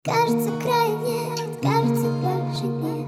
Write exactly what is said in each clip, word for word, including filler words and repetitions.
Кажется, края нет, кажется, больше нет.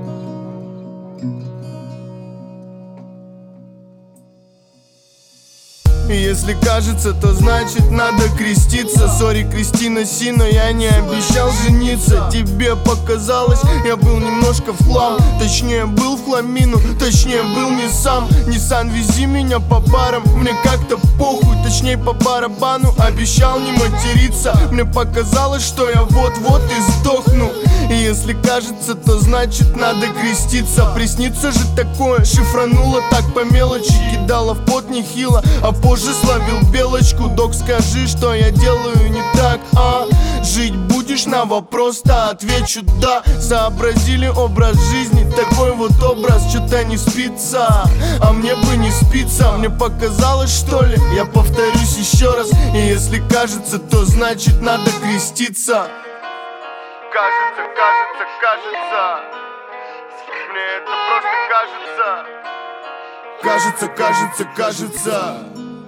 Если кажется, то значит надо креститься. Сори, Кристина Си, но я не обещал жениться. Тебе показалось, я был немножко в хлам. Точнее, был в хламину, точнее, был не сам. Ниссан, вези меня по барам, мне как-то похуй. Точнее, по барабану, обещал не материться. Мне показалось, что я вот-вот и сдохну. И если кажется, то значит надо креститься. Приснится же такое, шифранула так по мелочи. Кидала в пот нехило, а позже словил белочку. Док, скажи, что я делаю не так, а? Жить будешь на вопрос-то? Отвечу да. Сообразили образ жизни, такой вот образ. Что-то не спится, а мне бы не спится. Мне показалось, что ли? Я повторюсь еще раз. И если кажется, то значит надо креститься. Кажется, кажется, кажется. Мне это просто кажется. Кажется, кажется, кажется.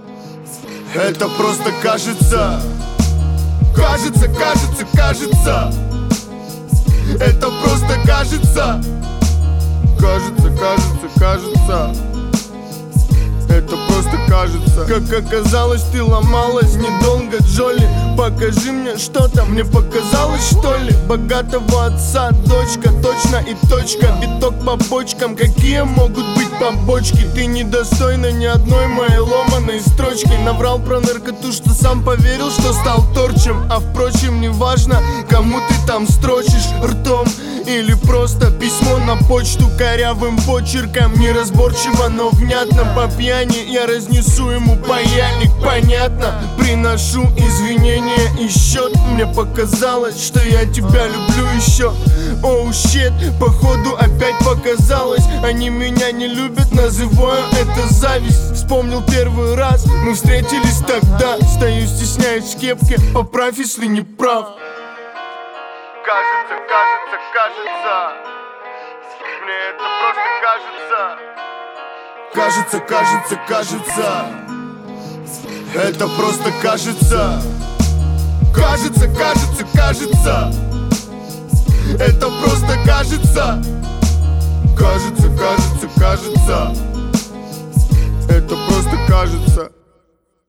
Это просто кажется. Кажется, кажется, кажется. Это просто кажется. Кажется, кажется, кажется. Это просто кажется. Как оказалось, ты ломалась недолго, Джоли. Покажи мне что-то, мне показалось, что ли? Богатого отца, дочка, точно и точка. Биток по бочкам, какие могут быть побочки? Ты недостойна ни одной моей ломаной строчки. Наврал про наркоту, что сам поверил, что стал торчем. А впрочем, неважно, кому ты там строчишь ртом или просто письмо на почту корявым почерком. Неразборчиво, но внятно. По пьяни я разнесу ему паяльник, понятно. Приношу извинения и счет. Мне показалось, что я тебя люблю еще. Оу, щет, походу опять показалось. Они меня не любят, называю это зависть. Вспомнил первый раз, мы встретились тогда. Стою, стесняюсь в кепке, поправь, если не прав. Кажется, кажется, кажется. Мне это просто кажется. Кажется, кажется, кажется. Это просто кажется. Кажется, кажется, кажется. Это просто кажется. Кажется, кажется, кажется. Это просто кажется.